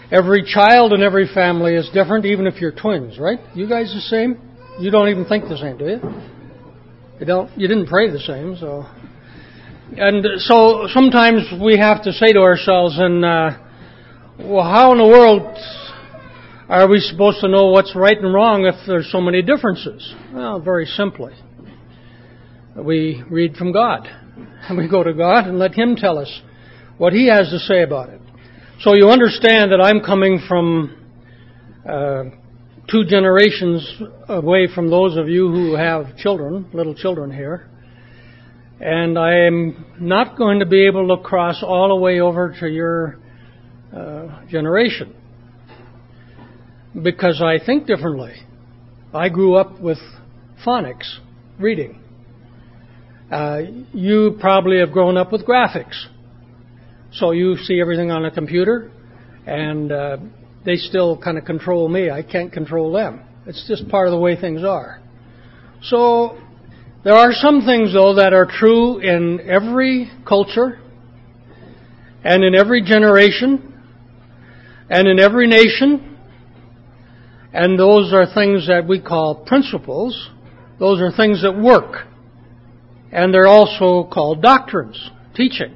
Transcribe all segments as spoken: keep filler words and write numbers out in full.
Every child in every family is different, even if you're twins, right? You guys the same? You don't even think the same, do you? You don't. You didn't pray the same, so. And so sometimes we have to say to ourselves, and uh, well, how in the world are we supposed to know what's right and wrong if there's so many differences? Well, very simply. We read from God. And we go to God and let Him tell us what He has to say about it. So you understand that I'm coming from uh, two generations away from those of you who have children, little children here. And I am not going to be able to cross all the way over to your uh, generation. Because I think differently. I grew up with phonics, reading. Uh, you probably have grown up with graphics. So you see everything on a computer, and uh, they still kind of control me. I can't control them. It's just part of the way things are. So there are some things, though, that are true in every culture, and in every generation, and in every nation. And those are things that we call principles. Those are things that work. And they're also called doctrines, teachings.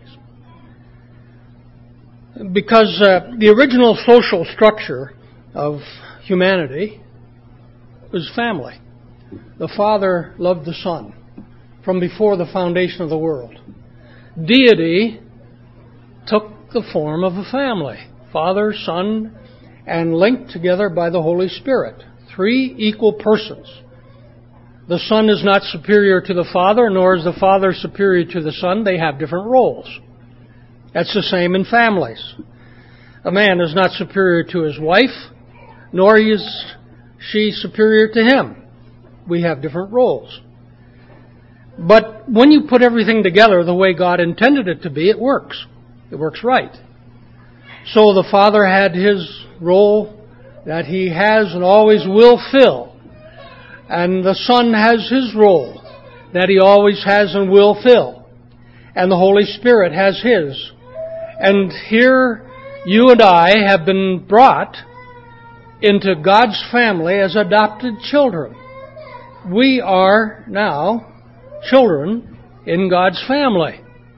Because uh, the original social structure of humanity was family. The Father loved the Son from before the foundation of the world. Deity took the form of a family. Father, Son, and linked together by the Holy Spirit. Three equal persons. The Son is not superior to the Father, nor is the Father superior to the Son. They have different roles. That's the same in families. A man is not superior to his wife, nor is she superior to him. We have different roles. But when you put everything together the way God intended it to be, it works. It works right. So the Father had His role that He has and always will fill. And the Son has His role that He always has and will fill. And the Holy Spirit has His. And here you and I have been brought into God's family as adopted children. We are now children in God's family.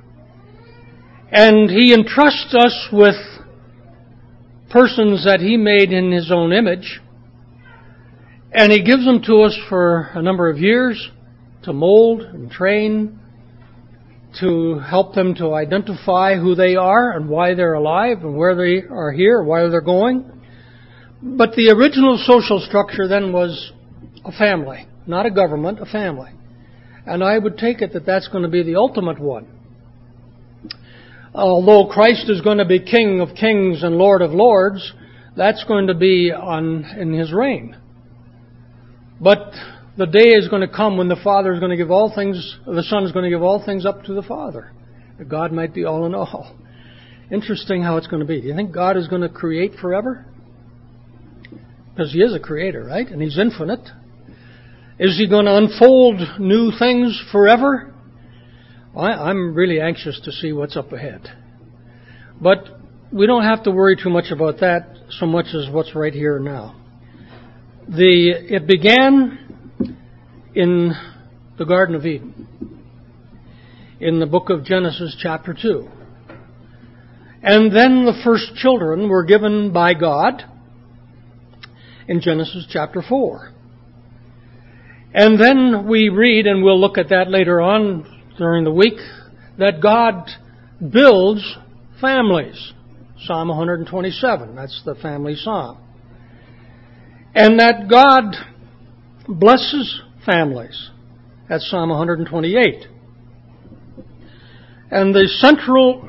And He entrusts us with persons that He made in His own image. And He gives them to us for a number of years to mold and train, to help them to identify who they are and why they're alive and where they are here, why they're going. But the original social structure then was a family, not a government, a family. And I would take it that that's going to be the ultimate one. Although Christ is going to be King of kings and Lord of lords, that's going to be on in His reign. But the day is going to come when the Father is going to give all things, the Son is going to give all things up to the Father, that God might be all in all. Interesting how it's going to be. Do you think God is going to create forever? Because He is a creator, right? And He's infinite. Is He going to unfold new things forever? Well, I'm really anxious to see what's up ahead. But we don't have to worry too much about that so much as what's right here now. The it began in the Garden of Eden, in the book of Genesis chapter two. And then the first children were given by God in Genesis chapter four. And then we read, and we'll look at that later on during the week, that God builds families. Psalm one twenty-seven, that's the family psalm. And that God blesses families. That's Psalm one twenty-eight. And the central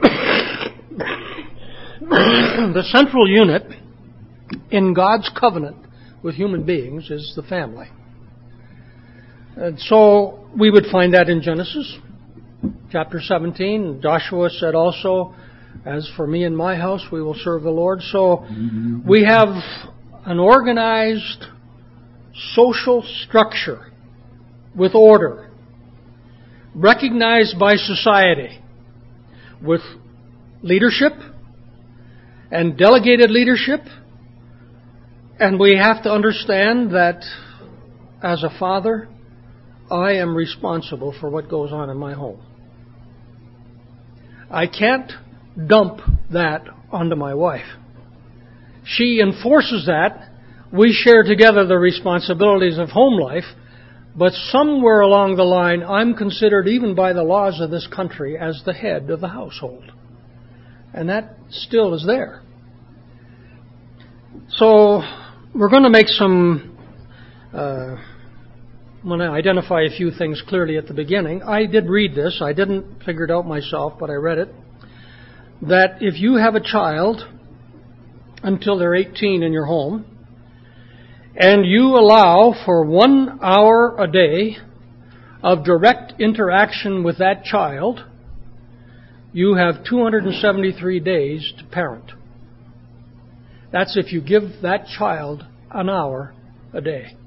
the central unit in God's covenant with human beings is the family. And so we would find that in Genesis chapter seventeen. Joshua said also, as for me and my house, we will serve the Lord. So we have an organized social structure with order, recognized by society, with leadership and delegated leadership. And we have to understand that as a father, I am responsible for what goes on in my home. I can't dump that onto my wife. She enforces that. We share together the responsibilities of home life, but somewhere along the line, I'm considered, even by the laws of this country, as the head of the household. And that still is there. So we're going to make some, uh, I'm going to identify a few things clearly at the beginning. I did read this. I didn't figure it out myself, but I read it. That if you have a child until they're eighteen in your home, and you allow for one hour a day of direct interaction with that child, you have two hundred seventy-three days to parent. That's if you give that child an hour a day.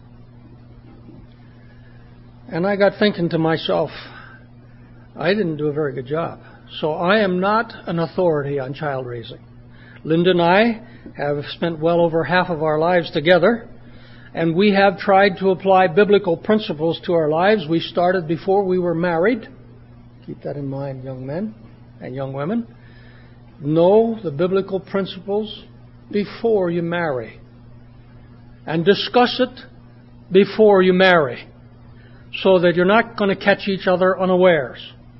And I got thinking to myself, I didn't do a very good job. So I am not an authority on child raising. Linda and I have spent well over half of our lives together, and we have tried to apply biblical principles to our lives. We started before we were married. Keep that in mind, young men and young women. Know the biblical principles before you marry. And discuss it before you marry, so that you're not going to catch each other unawares.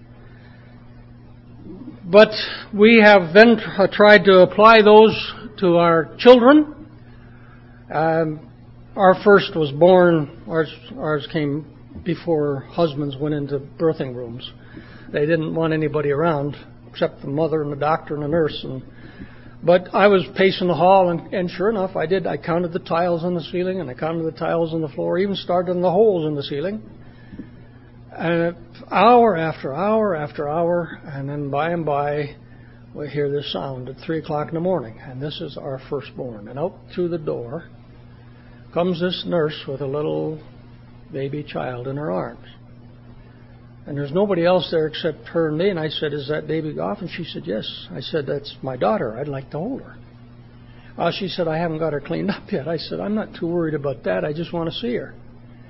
But we have then tried to apply those to our children. Um, our first was born, ours, ours came before husbands went into birthing rooms. They didn't want anybody around except the mother and the doctor and the nurse. And, but I was pacing the hall, and, and sure enough, I did. I counted the tiles on the ceiling, and I counted the tiles on the floor, even started on the holes in the ceiling. And hour after hour after hour, and then by and by, we hear this sound at three o'clock in the morning, and this is our firstborn. And out through the door comes this nurse with a little baby child in her arms. And there's nobody else there except her and me. And I said, "Is that baby off?" And she said, "Yes." I said, "That's my daughter. I'd like to hold her." Uh, she said, "I haven't got her cleaned up yet." I said, "I'm not too worried about that. I just want to see her."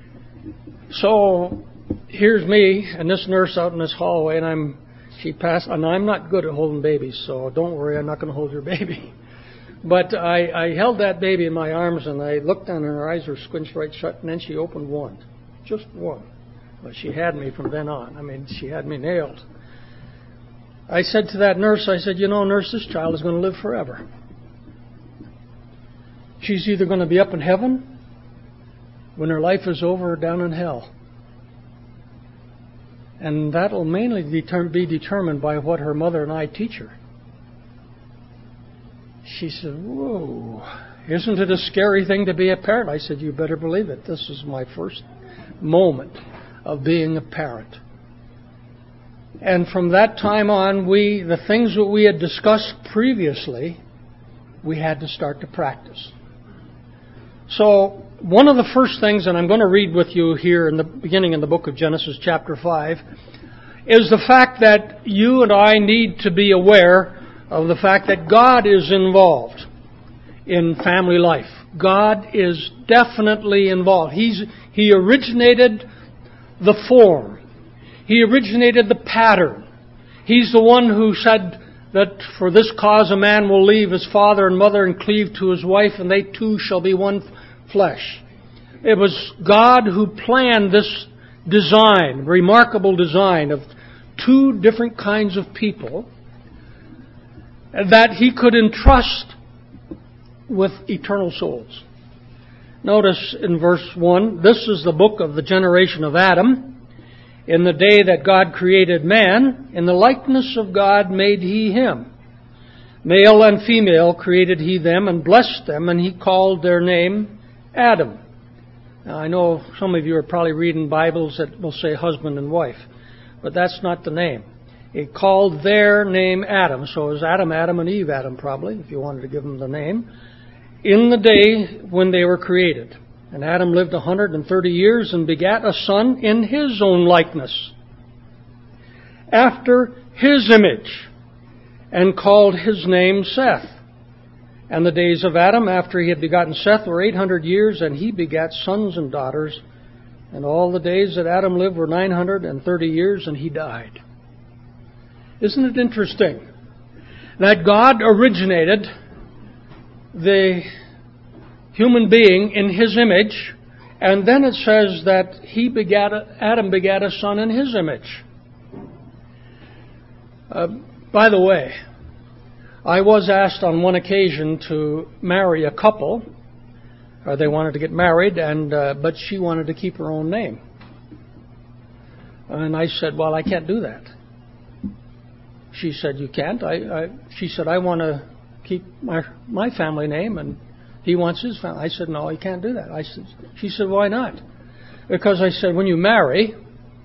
So here's me and this nurse out in this hallway, and I'm she passed, and I'm not good at holding babies, so don't worry, I'm not going to hold your baby. But I, I held that baby in my arms, and I looked down, and her eyes were squinched right shut, and then she opened one, just one. But she had me from then on. I mean, she had me nailed. I said to that nurse, I said, "You know, nurse, this child is going to live forever. She's either going to be up in heaven when her life is over or down in hell. And that will mainly deter- be determined by what her mother and I teach her." She said, "Whoa, isn't it a scary thing to be a parent?" I said, "You better believe it. This is my first moment of being a parent." And from that time on, we the things that we had discussed previously, we had to start to practice. So one of the first things, and I'm going to read with you here in the beginning in the book of Genesis chapter five, is the fact that you and I need to be aware of the fact that God is involved in family life. God is definitely involved. He's, he originated the form. He originated the pattern. He's the one who said that for this cause a man will leave his father and mother and cleave to his wife, and they two shall be one flesh. It was God who planned this design, remarkable design of two different kinds of people that He could entrust with eternal souls. Notice in verse one, "This is the book of the generation of Adam. In the day that God created man, in the likeness of God made He him. Male and female created He them, and blessed them, and He called their name Adam." Now, I know some of you are probably reading Bibles that will say husband and wife, but that's not the name. He called their name Adam. So it was Adam, Adam, and Eve, Adam, probably, if you wanted to give them the name, in the day when they were created. And Adam lived one hundred thirty years and begat a son in his own likeness, after his image, and called his name Seth. And the days of Adam after he had begotten Seth were eight hundred years, and he begat sons and daughters. And all the days that Adam lived were nine hundred thirty years, and he died. Isn't it interesting that God originated the human being in his image, and then it says that he begat Adam begat a son in his image? Uh, by the way, I was asked on one occasion to marry a couple. Or they wanted to get married, and uh, but she wanted to keep her own name. And I said, well, I can't do that. She said, you can't? I, I, she said, I want to keep my my family name, and he wants his family. I said, no, he can't do that. I said, she said, why not? Because I said, when you marry,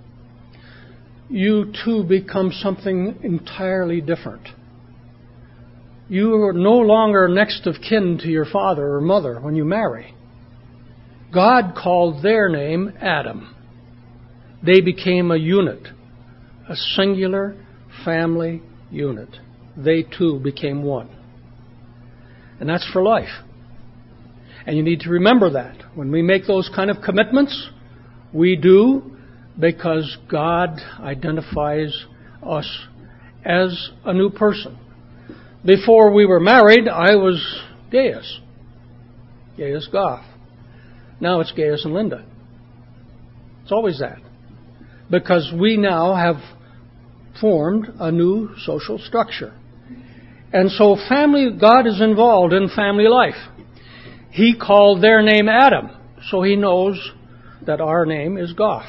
you two become something entirely different. You are no longer next of kin to your father or mother when you marry. God called their name Adam. They became a unit, a singular family unit. They too became one. And that's for life. And you need to remember that. When we make those kind of commitments, we do because God identifies us as a new person. Before we were married, I was Gaius. Gaius Goff. Now it's Gaius and Linda. It's always that. Because we now have formed a new social structure. And so family, God is involved in family life. He called their name Adam, so he knows that our name is Goff.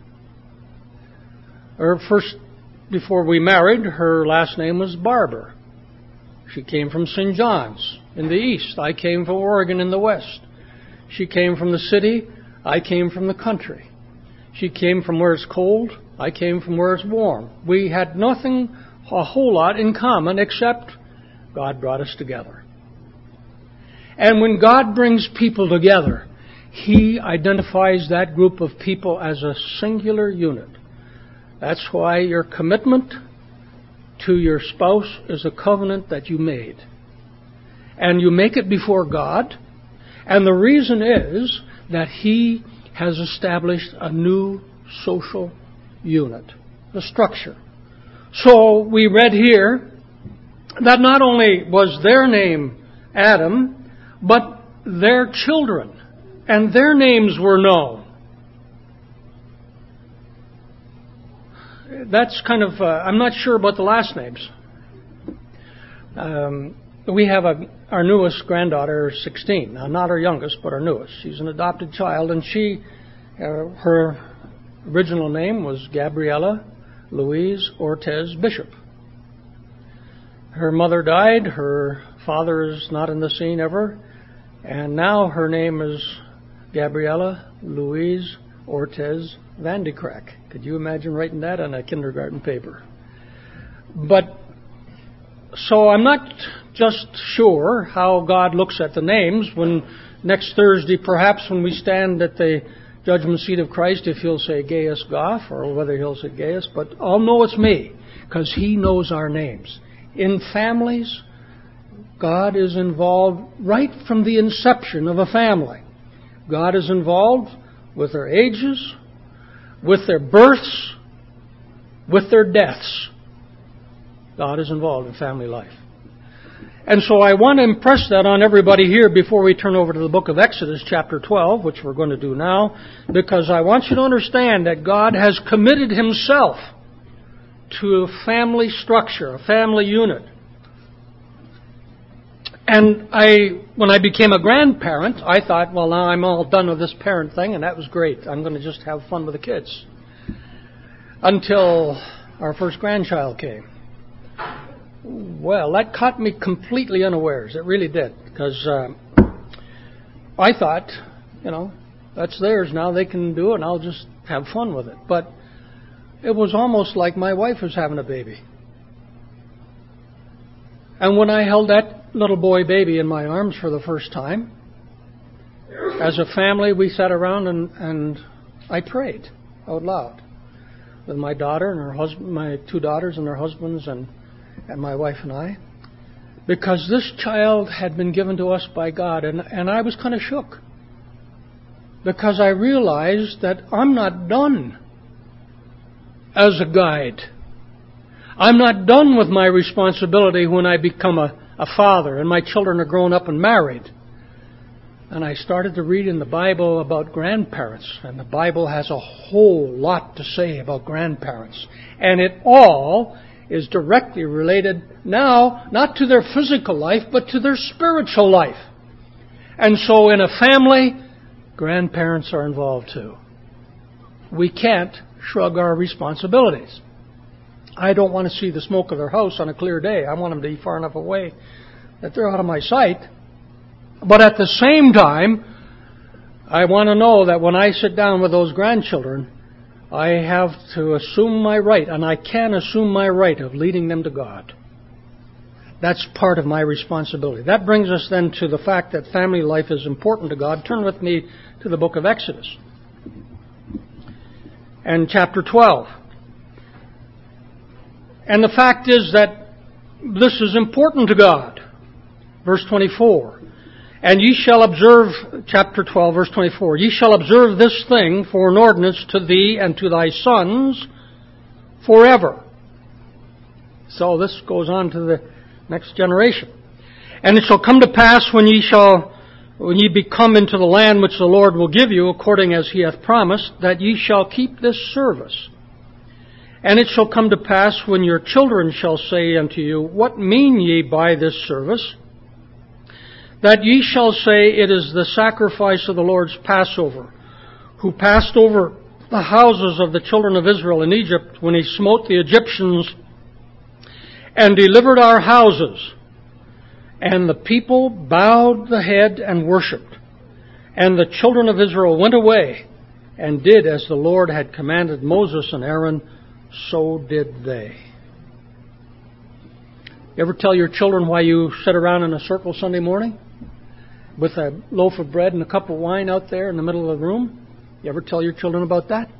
Her first, before we married, her last name was Barber. She came from Saint John's in the east. I came from Oregon in the west. She came from the city. I came from the country. She came from where it's cold. I came from where it's warm. We had nothing, a whole lot in common, except God brought us together. And when God brings people together, He identifies that group of people as a singular unit. That's why your commitment to your spouse is a covenant that you made. And you make it before God. And the reason is that He has established a new social unit, a structure. So we read here that not only was their name Adam, but their children, and their names were known. That's kind of, uh, I'm not sure about the last names. Um, we have a, our newest granddaughter, sixteen. Now, not our youngest, but our newest. She's an adopted child, and she, uh, her original name was Gabriella Louise Ortez Bishop. Her mother died. Her father is not in the scene ever. And now her name is Gabriella Louise Ortez Van de Kraak. Could you imagine writing that on a kindergarten paper? But, so I'm not just sure how God looks at the names when next Thursday, perhaps when we stand at the judgment seat of Christ, if He'll say Gaius Goff or whether He'll say Gaius, but I'll know it's me because He knows our names. In families, God is involved right from the inception of a family. God is involved with their ages, with their births, with their deaths. God is involved in family life. And so I want to impress that on everybody here before we turn over to the book of Exodus chapter twelve, which we're going to do now, because I want you to understand that God has committed Himself to a family structure, a family unit. And I, when I became a grandparent, I thought, well, now I'm all done with this parent thing, and that was great. I'm going to just have fun with the kids. Until our first grandchild came. Well, that caught me completely unawares. It really did. Because uh, I thought, you know, that's theirs now. They can do it, and I'll just have fun with it. But it was almost like my wife was having a baby. And when I held that little boy baby in my arms for the first time, as a family we sat around and, and I prayed out loud with my daughter and her husband, my two daughters and their husbands, and, and my wife and I. because this child had been given to us by God, and, and I was kind of shook. Because I realized that I'm not done as a guide. I'm not done with my responsibility when I become a, a father and my children are grown up and married. And I started to read in the Bible about grandparents, and the Bible has a whole lot to say about grandparents. And it all is directly related now, not to their physical life, but to their spiritual life. And so in a family, grandparents are involved too. We can't shrug our responsibilities. I don't want to see the smoke of their house on a clear day. I want them to be far enough away that they're out of my sight. But at the same time, I want to know that when I sit down with those grandchildren, I have to assume my right, and I can assume my right of leading them to God. That's part of my responsibility. That brings us then to the fact that family life is important to God. Turn with me to the book of Exodus and chapter twelve. And the fact is that this is important to God. Verse twenty-four. And ye shall observe, chapter twelve, verse twenty-four, ye shall observe this thing for an ordinance to thee and to thy sons forever. So this goes on to the next generation. And it shall come to pass when ye shall, when ye be come into the land which the Lord will give you, according as he hath promised, that ye shall keep this service. And it shall come to pass when your children shall say unto you, what mean ye by this service? That ye shall say, it is the sacrifice of the Lord's Passover, who passed over the houses of the children of Israel in Egypt when he smote the Egyptians and delivered our houses. And the people bowed the head and worshipped. And the children of Israel went away and did as the Lord had commanded Moses and Aaron, so did they. You ever tell your children why you sit around in a circle Sunday morning with a loaf of bread and a cup of wine out there in the middle of the room? You ever tell your children about that?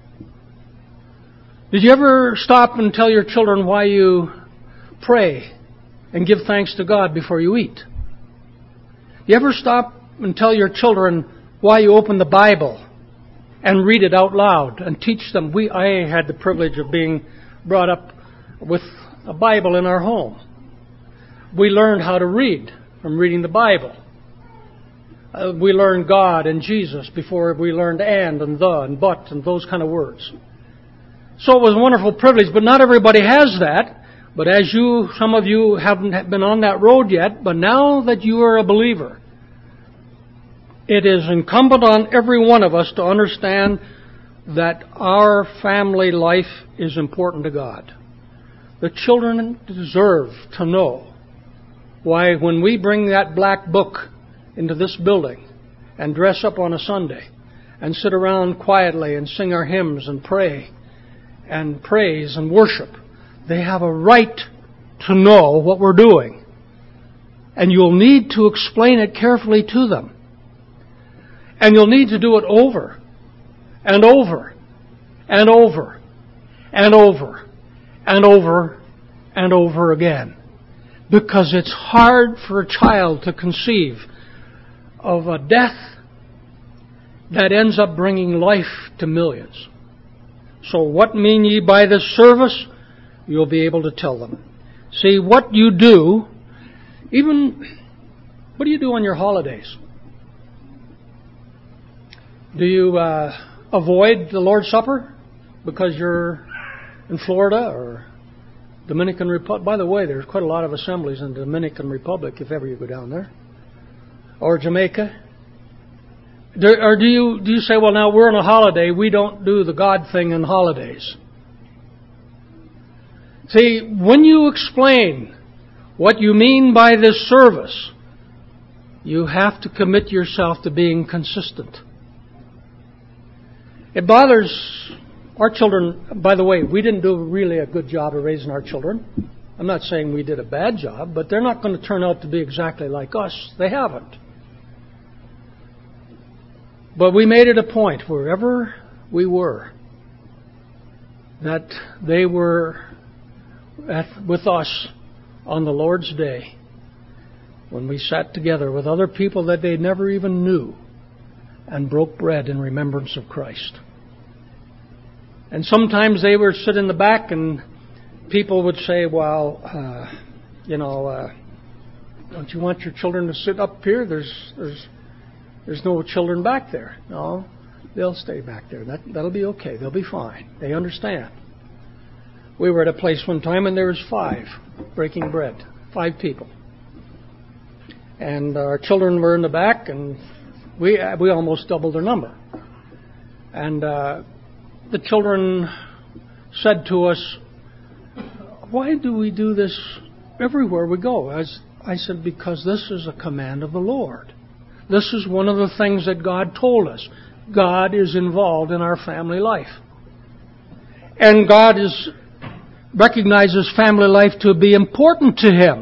Did you ever stop and tell your children why you pray and give thanks to God before you eat? You ever stop and tell your children why you open the Bible and read it out loud and teach them? We, I had the privilege of being brought up with a Bible in our home. We learned how to read from reading the Bible. Uh, we learned God and Jesus before we learned and and the and but and those kind of words. So it was a wonderful privilege, but not everybody has that. But as you, some of you haven't been on that road yet, but now that you are a believer, it is incumbent on every one of us to understand that our family life is important to God. The children deserve to know why when we bring that black book into this building and dress up on a Sunday and sit around quietly and sing our hymns and pray and praise and worship, they have a right to know what we're doing. And you'll need to explain it carefully to them. And you'll need to do it over and over and over and over and over and over again. Because it's hard for a child to conceive of a death that ends up bringing life to millions. So what mean ye by this service? You'll be able to tell them. See, what you do, even, what do you do on your holidays? Do you uh, avoid the Lord's Supper because you're in Florida or Dominican Republic? By the way, there's quite a lot of assemblies in the Dominican Republic if ever you go down there. Or Jamaica. Do, or do you do you say, well, now we're on a holiday, we don't do the God thing in holidays? See, when you explain what you mean by this service, you have to commit yourself to being consistent. It bothers our children. By the way, we didn't do really a good job of raising our children. I'm not saying we did a bad job, but they're not going to turn out to be exactly like us. They haven't. But we made it a point, wherever we were, that they were at, with us on the Lord's Day when we sat together with other people that they never even knew and broke bread in remembrance of Christ. And sometimes they would sit in the back and people would say, well, uh, you know, uh, don't you want your children to sit up here? There's there's there's no children back there. No, they'll stay back there. That, that'll be okay. They'll be fine. They understand. We were at a place one time and there was five breaking bread. Five people. And our children were in the back and we we almost doubled their number. And uh, the children said to us, why do we do this everywhere we go? As I said, because this is a command of the Lord. This is one of the things that God told us. God is involved in our family life. And God is recognizes family life to be important to Him.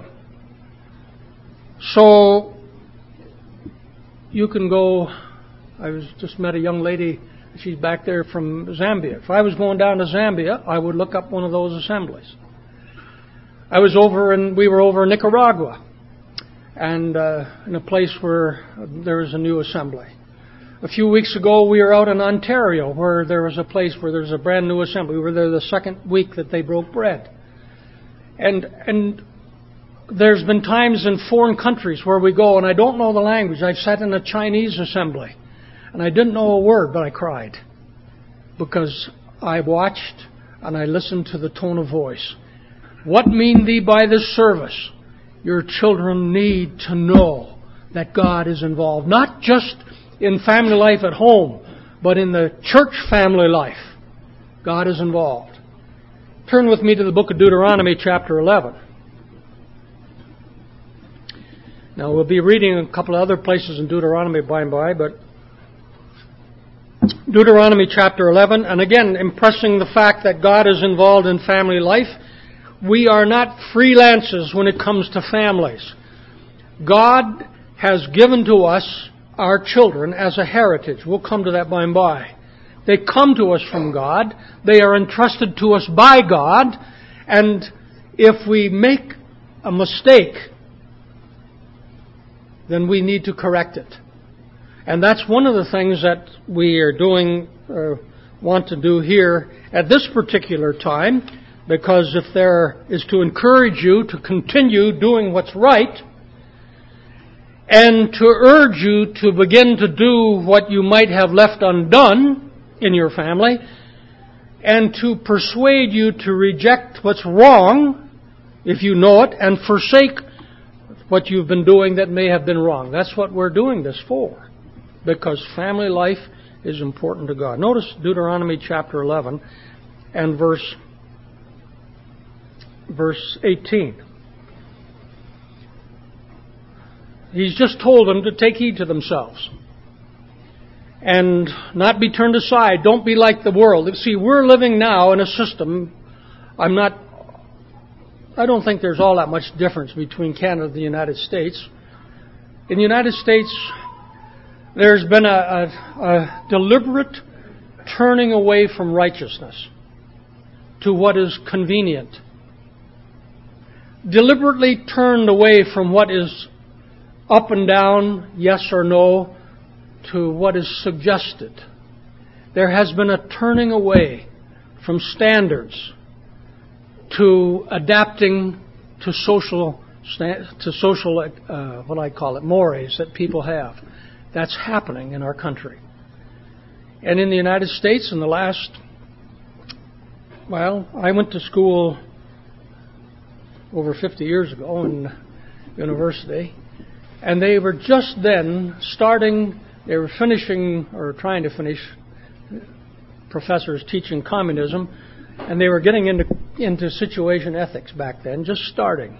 So, you can go, I was just met a young lady, she's back there from Zambia. If I was going down to Zambia, I would look up one of those assemblies. I was over in, we were over in Nicaragua, and uh, in a place where there was a new assembly. A few weeks ago, we were out in Ontario, where there was a place where there's a brand new assembly. We were there the second week that they broke bread. And and there's been times in foreign countries where we go, and I don't know the language. I've sat in a Chinese assembly, and I didn't know a word, but I cried. Because I watched, and I listened to the tone of voice. What mean thee by this service? Your children need to know that God is involved, not just in family life at home, but in the church family life. God is involved. Turn with me to the book of Deuteronomy chapter eleven. Now we'll be reading a couple of other places in Deuteronomy by and by, but Deuteronomy chapter eleven, and again impressing the fact that God is involved in family life. We are not freelancers when it comes to families. God has given to us our children as a heritage. We'll come to that by and by. They come to us from God. They are entrusted to us by God. And if we make a mistake, then we need to correct it. And that's one of the things that we are doing, or want to do here at this particular time, because if there is to encourage you to continue doing what's right, and to urge you to begin to do what you might have left undone in your family, and to persuade you to reject what's wrong, if you know it, and forsake what you've been doing that may have been wrong. That's what we're doing this for, because family life is important to God. Notice Deuteronomy chapter eleven and verse, verse eighteen. He's just told them to take heed to themselves and not be turned aside. Don't be like the world. See, we're living now in a system. I'm not, I don't think there's all that much difference between Canada and the United States. In the United States, there's been a, a, a deliberate turning away from righteousness to what is convenient. Deliberately turned away from what is up and down, yes or no, to what is suggested. There has been a turning away from standards to adapting to social, to social, uh, what I call it, mores that people have. That's happening in our country. And in the United States, in the last, well, I went to school over fifty years ago in university. And they were just then starting, they were finishing, or trying to finish, professors teaching communism, and they were getting into, into situation ethics back then, just starting.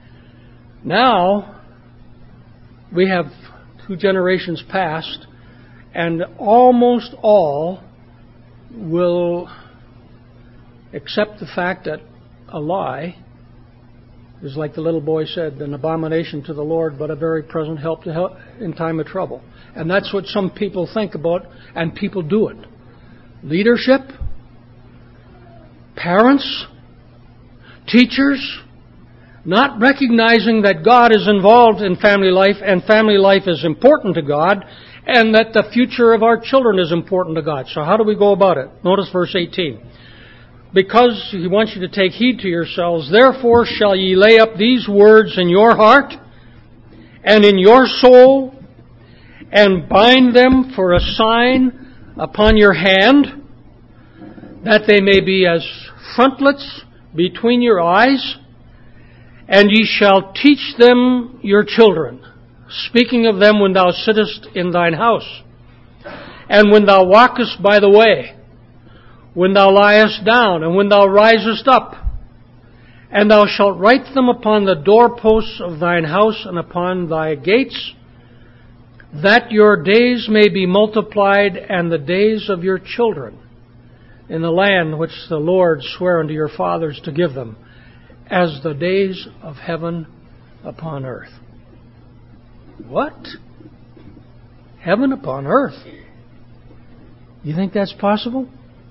Now, we have two generations past, and almost all will accept the fact that a lie is, like the little boy said, an abomination to the Lord, but a very present help to help in time of trouble. And that's what some people think about, and people do it. Leadership, parents, teachers, not recognizing that God is involved in family life and family life is important to God, and that the future of our children is important to God. So how do we go about it? Notice verse eighteen. Because He wants you to take heed to yourselves, therefore shall ye lay up these words in your heart and in your soul, and bind them for a sign upon your hand, that they may be as frontlets between your eyes, and ye shall teach them your children, speaking of them when thou sittest in thine house, and when thou walkest by the way, when thou liest down, and when thou risest up. And thou shalt write them upon the doorposts of thine house and upon thy gates, that your days may be multiplied, and the days of your children in the land which the Lord sware unto your fathers to give them, as the days of heaven upon earth. What? Heaven upon earth? You think that's possible?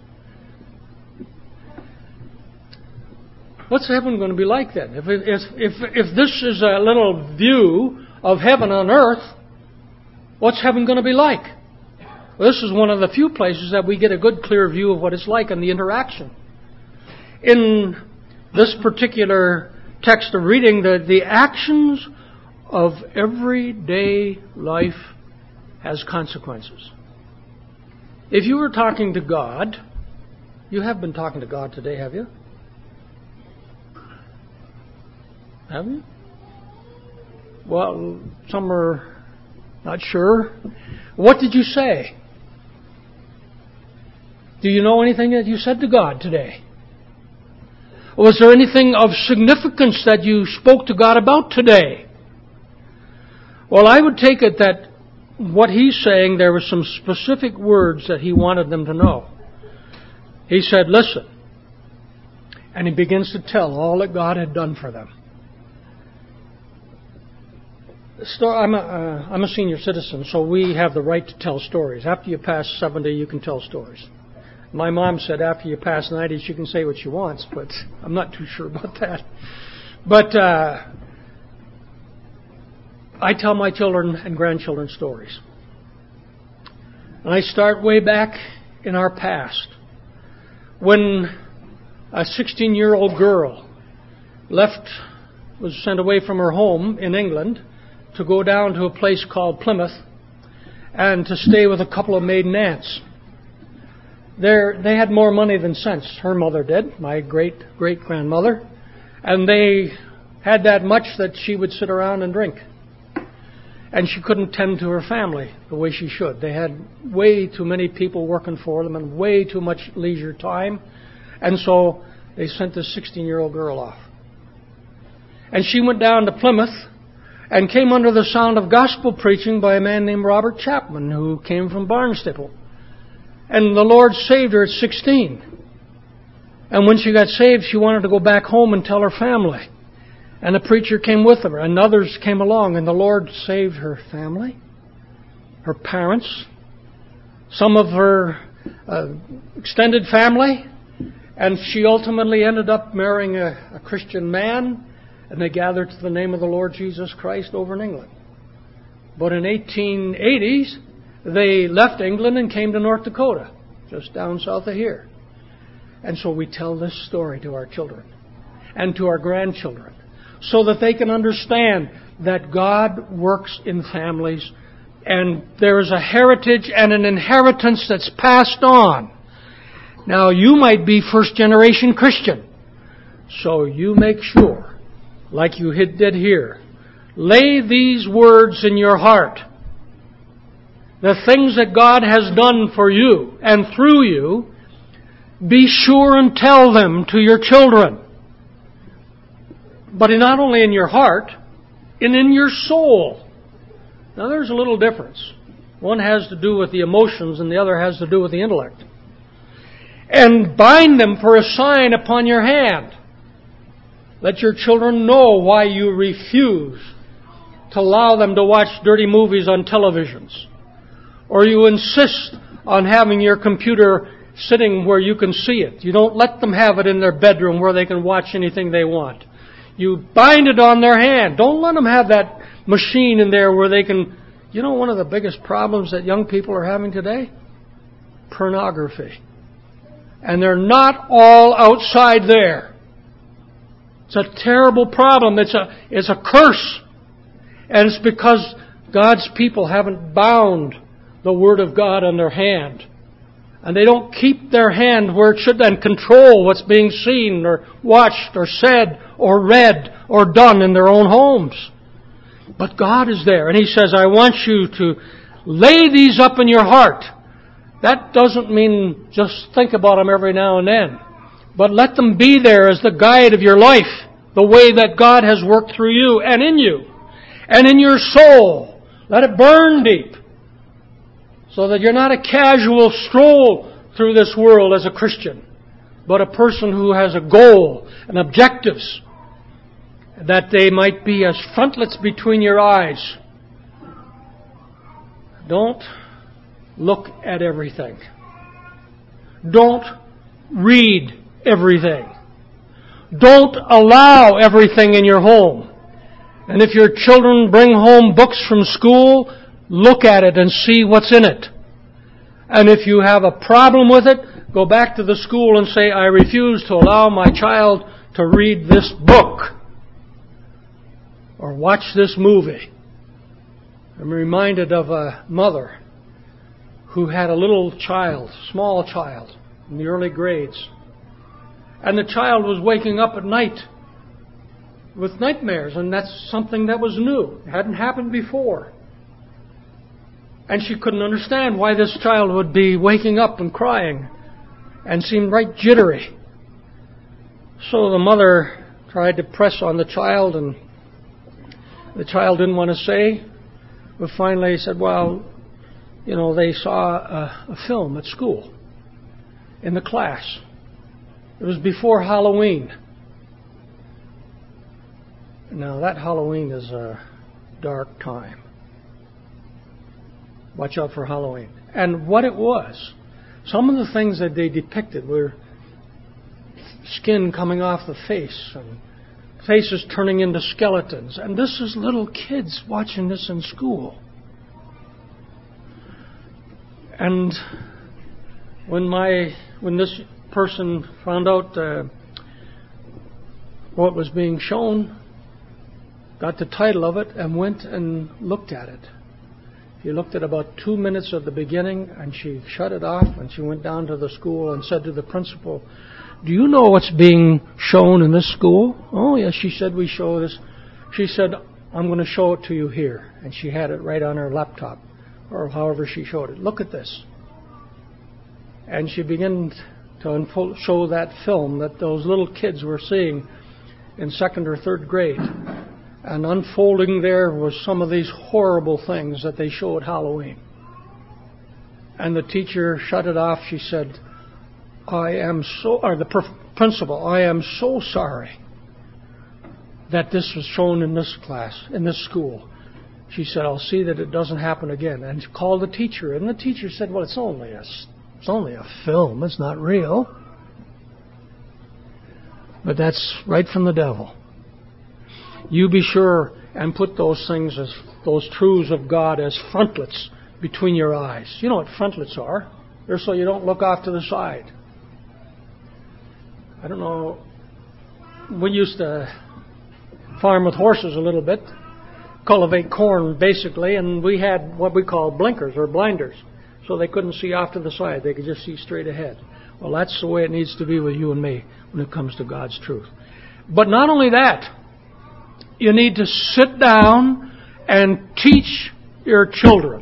What's heaven going to be like then? If, if, if, if this is a little view of heaven on earth, what's heaven going to be like? Well, this is one of the few places that we get a good, clear view of what it's like in the interaction. In this particular text of reading, the, the actions of everyday life has consequences. If you were talking to God, you have been talking to God today, have you? Have you? Well, some are not sure. What did you say? Do you know anything that you said to God today? Was there anything of significance that you spoke to God about today? Well, I would take it that what He's saying, there were some specific words that He wanted them to know. He said, listen. And He begins to tell all that God had done for them. I'm a, uh, I'm a senior citizen, so we have the right to tell stories. After you pass seventy, you can tell stories. My mom said after you pass ninety, she can say what she wants, but I'm not too sure about that. But uh, I tell my children and grandchildren stories. And I start way back in our past, when a sixteen-year-old girl left, was sent away from her home in England to go down to a place called Plymouth and to stay with a couple of maiden aunts. They're, they had more money than sense. Her mother did, my great-great-grandmother. And they had that much that she would sit around and drink. And she couldn't tend to her family the way she should. They had way too many people working for them and way too much leisure time. And so they sent this sixteen-year-old girl off. And she went down to Plymouth and came under the sound of gospel preaching by a man named Robert Chapman, who came from Barnstaple. And the Lord saved her at sixteen. And when she got saved, she wanted to go back home and tell her family. And the preacher came with her, and others came along, and the Lord saved her family, her parents, some of her uh, extended family, and she ultimately ended up marrying a, a Christian man, and they gathered to the name of the Lord Jesus Christ over in England. But in eighteen eighties, they left England and came to North Dakota, just down south of here. And so we tell this story to our children and to our grandchildren so that they can understand that God works in families and there is a heritage and an inheritance that's passed on. Now, you might be first-generation Christian, so you make sure, like you did here, lay these words in your heart. The things that God has done for you and through you, be sure and tell them to your children. But not only in your heart, and in your soul. Now there's a little difference. One has to do with the emotions and the other has to do with the intellect. And bind them for a sign upon your hand. Let your children know why you refuse to allow them to watch dirty movies on televisions. Or you insist on having your computer sitting where you can see it. You don't let them have it in their bedroom where they can watch anything they want. You bind it on their hand. Don't let them have that machine in there where they can... You know one of the biggest problems that young people are having today? Pornography. And they're not all outside there. It's a terrible problem. It's a, it's a curse. And it's because God's people haven't bound the Word of God on their hand. And they don't keep their hand where it should and control what's being seen or watched or said or read or done in their own homes. But God is there. And He says, I want you to lay these up in your heart. That doesn't mean just think about them every now and then. But let them be there as the guide of your life. The way that God has worked through you and in you. And in your soul. Let it burn deep. So that you're not a casual stroll through this world as a Christian, but a person who has a goal and objectives, that they might be as frontlets between your eyes. Don't look at everything. Don't read everything. Don't allow everything in your home. And if your children bring home books from school, look at it and see what's in it. And if you have a problem with it, go back to the school and say, I refuse to allow my child to read this book or watch this movie. I'm reminded of a mother who had a little child, small child, in the early grades. And the child was waking up at night with nightmares, and that's something that was new. It hadn't happened before. And she couldn't understand why this child would be waking up and crying and seemed right jittery. So the mother tried to press on the child, and the child didn't want to say. But finally he said, well, you know, they saw a, a film at school in the class. It was before Halloween. Now that Halloween is a dark time. Watch out for Halloween. And what it was, some of the things that they depicted were skin coming off the face and faces turning into skeletons. And this is little kids watching this in school. And when my when this person found out uh, what was being shown, got the title of it and went and looked at it. She looked at about two minutes of the beginning and she shut it off, and she went down to the school and said to the principal, do you know what's being shown in this school? Oh, yes, she said, we show this. She said, I'm going to show it to you here. And she had it right on her laptop, or however she showed it. Look at this. And she began to unfold, show that film that those little kids were seeing in second or third grade. And unfolding there was some of these horrible things that they show at Halloween. And the teacher shut it off. She said, I am so, or the principal, I am so sorry that this was shown in this class, in this school. She said, I'll see that it doesn't happen again. And she called the teacher. And the teacher said, well, it's only a, it's only a film. It's not real. But that's right from the devil. You be sure and put those things, as those truths of God, as frontlets between your eyes. You know what frontlets are. They're so you don't look off to the side. I don't know. We used to farm with horses a little bit, cultivate corn basically, and we had what we call blinkers or blinders. So they couldn't see off to the side. They could just see straight ahead. Well, that's the way it needs to be with you and me when it comes to God's truth. But not only that, you need to sit down and teach your children.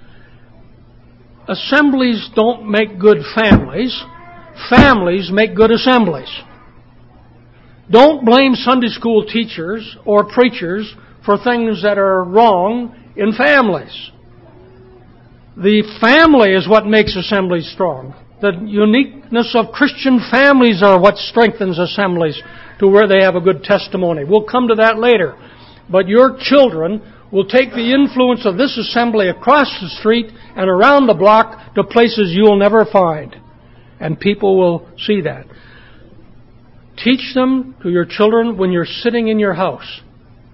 Assemblies don't make good families. Families make good assemblies. Don't blame Sunday school teachers or preachers for things that are wrong in families. The family is what makes assemblies strong. The uniqueness of Christian families are what strengthens assemblies to where they have a good testimony. We'll come to that later. But your children will take the influence of this assembly across the street and around the block to places you'll never find. And people will see that. Teach them to your children when you're sitting in your house.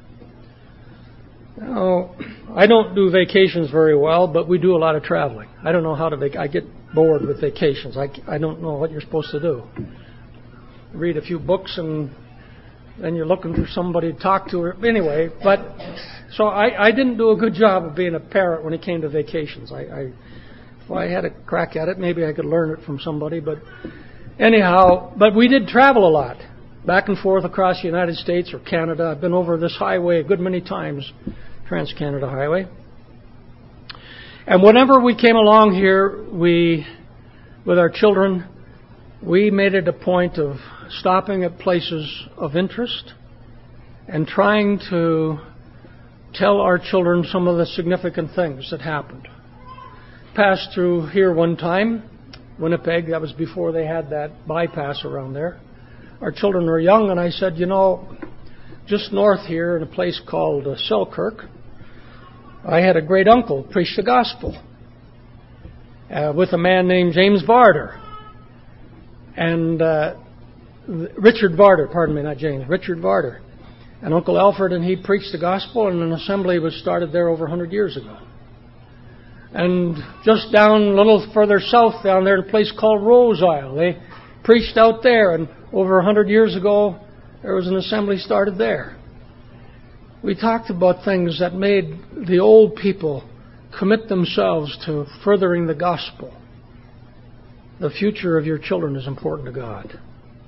Now, I don't do vacations very well, but we do a lot of traveling. I don't know how to vac- I get bored with vacations. I, I don't know what you're supposed to do. Read a few books and then you're looking for somebody to talk to. Anyway, but so I, I didn't do a good job of being a parent when it came to vacations. I, I if I had a crack at it, maybe I could learn it from somebody. But anyhow, but we did travel a lot, back and forth across the United States or Canada. I've been over this highway a good many times, Trans-Canada Highway. And whenever we came along here, we, with our children, we made it a point of stopping at places of interest and trying to tell our children some of the significant things that happened. Passed through here one time, Winnipeg. That was before they had that bypass around there. Our children were young, and I said, you know, just north here in a place called uh, Selkirk, I had a great uncle preach the gospel uh, with a man named James Varder. And uh, Richard Varder, pardon me, not James, Richard Varder. And Uncle Alfred, and he preached the gospel, and an assembly was started there over one hundred years ago. And just down a little further south down there, in a place called Rose Isle, they preached out there, and over one hundred years ago, there was an assembly started there. We talked about things that made the old people commit themselves to furthering the gospel. The future of your children is important to God.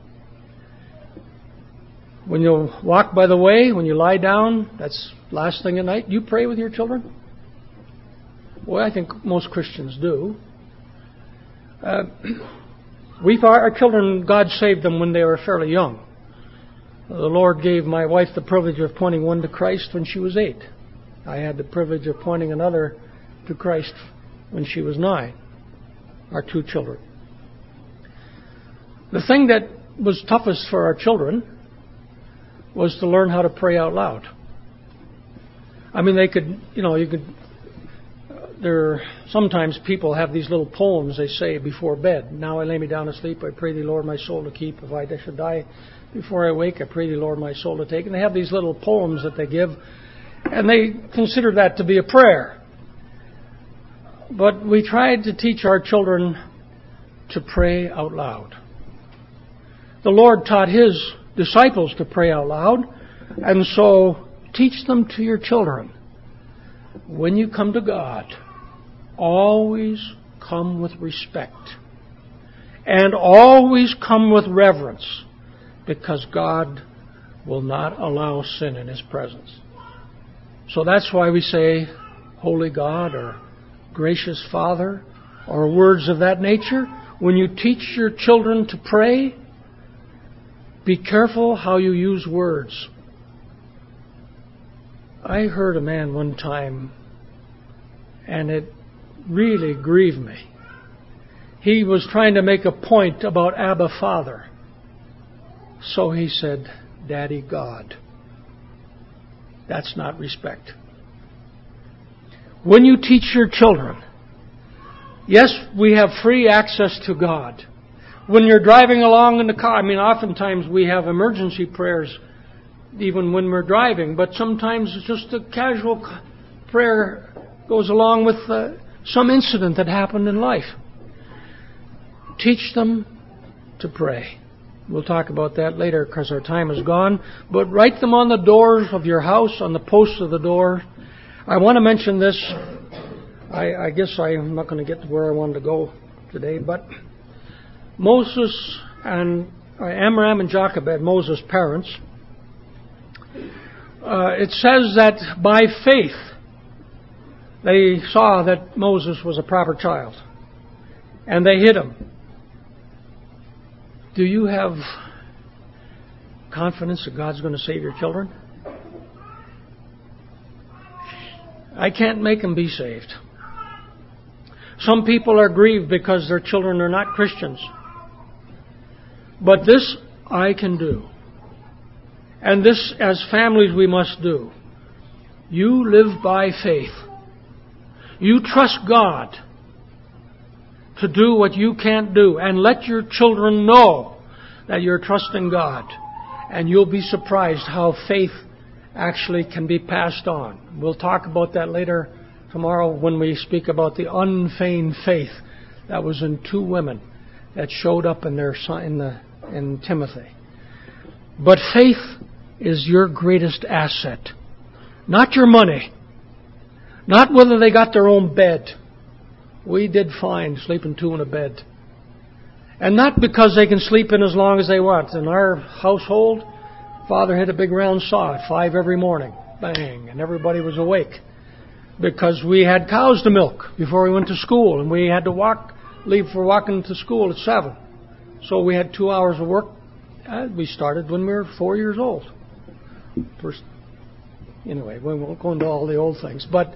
When you walk by the way, when you lie down, that's last thing at night, you pray with your children? Well, I think most Christians do. Uh, we've, our children, God saved them when they were fairly young. The Lord gave my wife the privilege of pointing one to Christ when she was eight. I had the privilege of pointing another to Christ when she was nine. Our two children. The thing that was toughest for our children was to learn how to pray out loud. I mean, they could, you know, you could, uh, there, sometimes people have these little poems they say before bed. Now I lay me down to sleep, I pray thee, Lord, my soul to keep. If I should die before I wake, I pray thee, Lord, my soul to take. And they have these little poems that they give, and they consider that to be a prayer. But we tried to teach our children to pray out loud. The Lord taught His disciples to pray out loud, and so teach them to your children. When you come to God, always come with respect, and always come with reverence, because God will not allow sin in His presence. So that's why we say, Holy God, or Gracious Father, or words of that nature. When you teach your children to pray, be careful how you use words. I heard a man one time, and it really grieved me. He was trying to make a point about Abba Father. So he said, Daddy God. That's not respect. When you teach your children, yes, we have free access to God. When you're driving along in the car, I mean, oftentimes we have emergency prayers even when we're driving, but sometimes it's just a casual prayer goes along with uh, some incident that happened in life. Teach them to pray. We'll talk about that later because our time is gone. But write them on the doors of your house, on the posts of the door. I want to mention this. I, I guess I'm not going to get to where I wanted to go today, but Moses and uh, Amram and Jochebed, Moses' parents, uh, it says that by faith they saw that Moses was a proper child, and they hid him. Do you have confidence that God's going to save your children? I can't make them be saved. Some people are grieved because their children are not Christians. But this I can do. And this, as families, we must do. You live by faith. You trust God to do what you can't do. And let your children know that you're trusting God. And you'll be surprised how faith actually can be passed on. We'll talk about that later tomorrow when we speak about the unfeigned faith that was in two women that showed up in their son, in the in Timothy. But faith is your greatest asset. Not your money. Not whether they got their own bed. We did fine sleeping two in a bed. And not because they can sleep in as long as they want. In our household, Father had a big round saw at five every morning. Bang. And everybody was awake. Because we had cows to milk before we went to school. And we had to walk, leave for walking to school at seven. So we had two hours of work. And we started when we were four years old. First, anyway, we won't go into all the old things. But,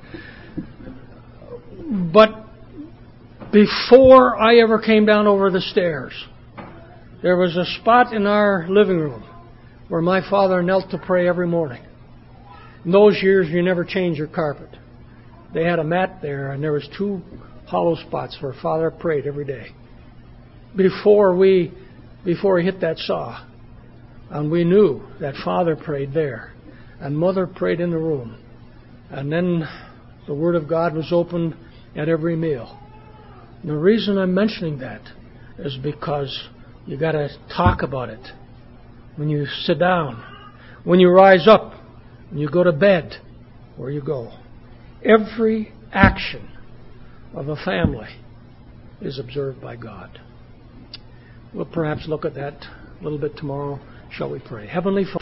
but before I ever came down over the stairs, there was a spot in our living room where my father knelt to pray every morning. In those years, you never changed your carpet. They had a mat there, and there was two hollow spots where Father prayed every day. Before we, before he hit that saw, and we knew that Father prayed there, and Mother prayed in the room, and then the Word of God was opened at every meal. And the reason I'm mentioning that is because you got to talk about it when you sit down, when you rise up, when you go to bed, where you go. Every action of a family is observed by God. We'll perhaps look at that a little bit tomorrow. Shall we pray? Heavenly Father,